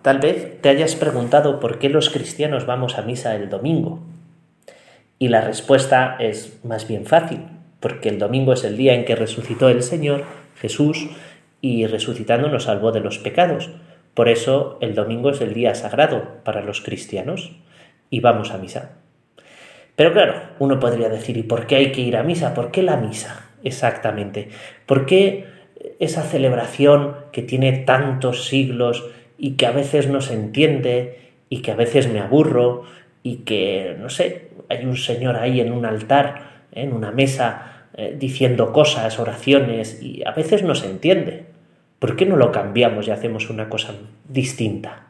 Tal vez te hayas preguntado por qué los cristianos vamos a misa el domingo. Y la respuesta es más bien fácil, porque el domingo es el día en que resucitó el Señor, Jesús, y resucitando nos salvó de los pecados. Por eso el domingo es el día sagrado para los cristianos y vamos a misa. Pero claro, uno podría decir, ¿y por qué hay que ir a misa? ¿Por qué la misa? Exactamente. ¿Por qué esa celebración que tiene tantos siglos y que a veces no se entiende y que a veces me aburro y que, no sé, hay un señor ahí en un altar, en una mesa, diciendo cosas, oraciones, y a veces no se entiende? ¿Por qué no lo cambiamos y hacemos una cosa distinta?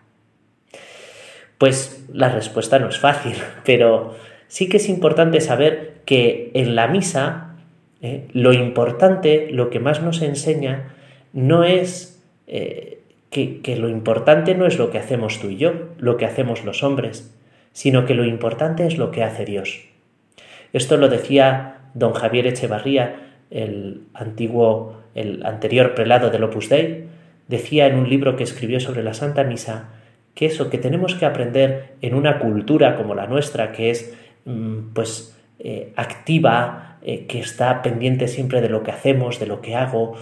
Pues la respuesta no es fácil, pero sí que es importante saber que en la misa lo importante, lo que más nos enseña, no es que lo importante no es lo que hacemos tú y yo, lo que hacemos los hombres, sino que lo importante es lo que hace Dios. Esto lo decía don Javier Echevarría, el anterior prelado del Opus Dei, decía en un libro que escribió sobre la Santa Misa que eso, que tenemos que aprender en una cultura como la nuestra, que es activa, que está pendiente siempre de lo que hacemos, de lo que hago,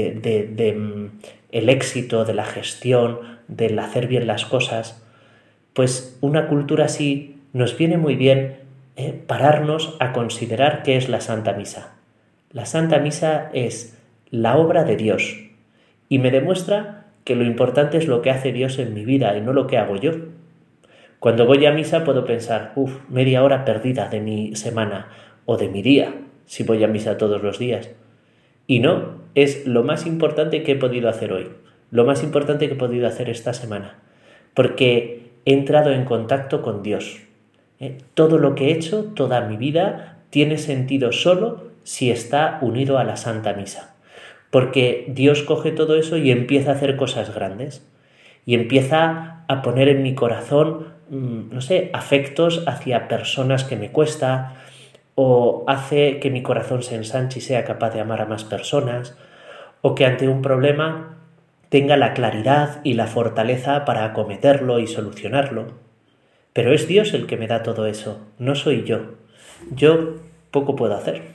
el éxito, de la gestión, del hacer bien las cosas, pues una cultura así nos viene muy bien pararnos a considerar qué es la Santa Misa. La Santa Misa es la obra de Dios y me demuestra que lo importante es lo que hace Dios en mi vida y no lo que hago yo. Cuando voy a misa puedo pensar, media hora perdida de mi semana o de mi día, si voy a misa todos los días. Y no, es lo más importante que he podido hacer hoy, lo más importante que he podido hacer esta semana, porque he entrado en contacto con Dios. Todo lo que he hecho, toda mi vida, tiene sentido solo si está unido a la Santa Misa. Porque Dios coge todo eso y empieza a hacer cosas grandes. Y empieza a poner en mi corazón, afectos hacia personas que me cuesta, o hace que mi corazón se ensanche y sea capaz de amar a más personas, o que ante un problema tenga la claridad y la fortaleza para acometerlo y solucionarlo. Pero es Dios el que me da todo eso, no soy yo. Yo poco puedo hacer.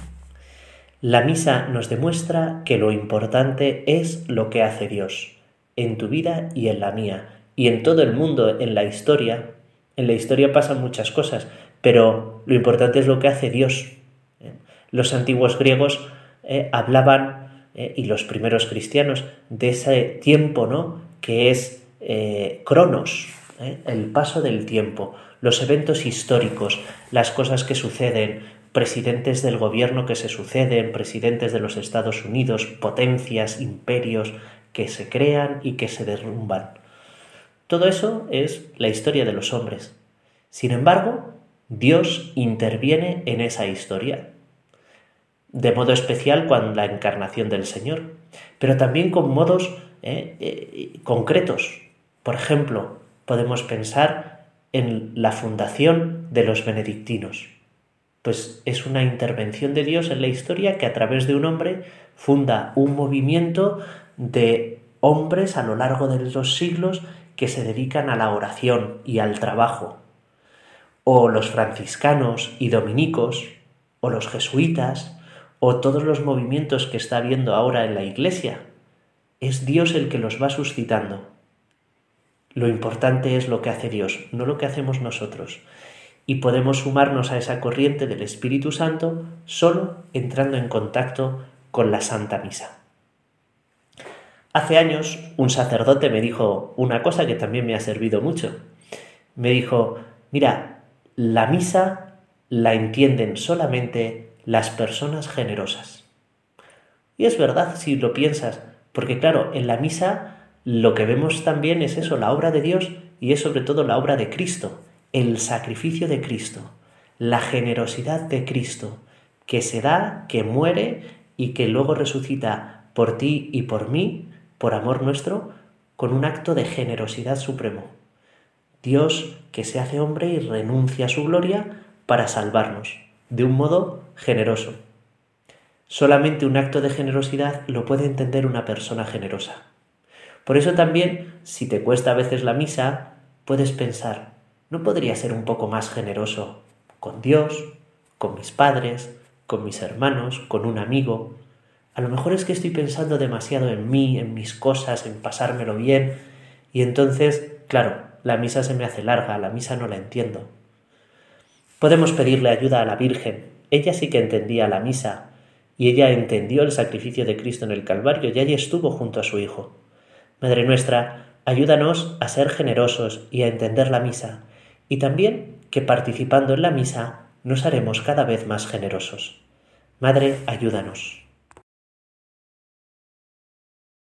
La misa nos demuestra que lo importante es lo que hace Dios, en tu vida y en la mía, y en todo el mundo, en la historia. En la historia pasan muchas cosas, pero lo importante es lo que hace Dios. Los antiguos griegos hablaban, y los primeros cristianos, de ese tiempo, ¿no?, que es cronos, el paso del tiempo, los eventos históricos, las cosas que suceden, presidentes del gobierno que se suceden, presidentes de los Estados Unidos, potencias, imperios que se crean y que se derrumban. Todo eso es la historia de los hombres. Sin embargo, Dios interviene en esa historia, de modo especial con la encarnación del Señor, pero también con modos concretos. Por ejemplo, podemos pensar en la fundación de los benedictinos. Pues es una intervención de Dios en la historia que a través de un hombre funda un movimiento de hombres a lo largo de los siglos que se dedican a la oración y al trabajo. O los franciscanos y dominicos, o los jesuitas, o todos los movimientos que está habiendo ahora en la Iglesia. Es Dios el que los va suscitando. Lo importante es lo que hace Dios, no lo que hacemos nosotros. Y podemos sumarnos a esa corriente del Espíritu Santo solo entrando en contacto con la Santa Misa. Hace años un sacerdote me dijo una cosa que también me ha servido mucho. Me dijo, mira, la misa la entienden solamente las personas generosas. Y es verdad si lo piensas, porque claro, en la misa lo que vemos también es eso, la obra de Dios y es sobre todo la obra de Cristo. El sacrificio de Cristo, la generosidad de Cristo, que se da, que muere y que luego resucita por ti y por mí, por amor nuestro, con un acto de generosidad supremo. Dios que se hace hombre y renuncia a su gloria para salvarnos, de un modo generoso. Solamente un acto de generosidad lo puede entender una persona generosa. Por eso también, si te cuesta a veces la misa, puedes pensar, ¿no podría ser un poco más generoso con Dios, con mis padres, con mis hermanos, con un amigo? A lo mejor es que estoy pensando demasiado en mí, en mis cosas, en pasármelo bien, y entonces, claro, la misa se me hace larga, la misa no la entiendo. Podemos pedirle ayuda a la Virgen. Ella sí que entendía la misa, y ella entendió el sacrificio de Cristo en el Calvario, y allí estuvo junto a su Hijo. Madre nuestra, ayúdanos a ser generosos y a entender la misa, y también que participando en la misa nos haremos cada vez más generosos. Madre, ayúdanos.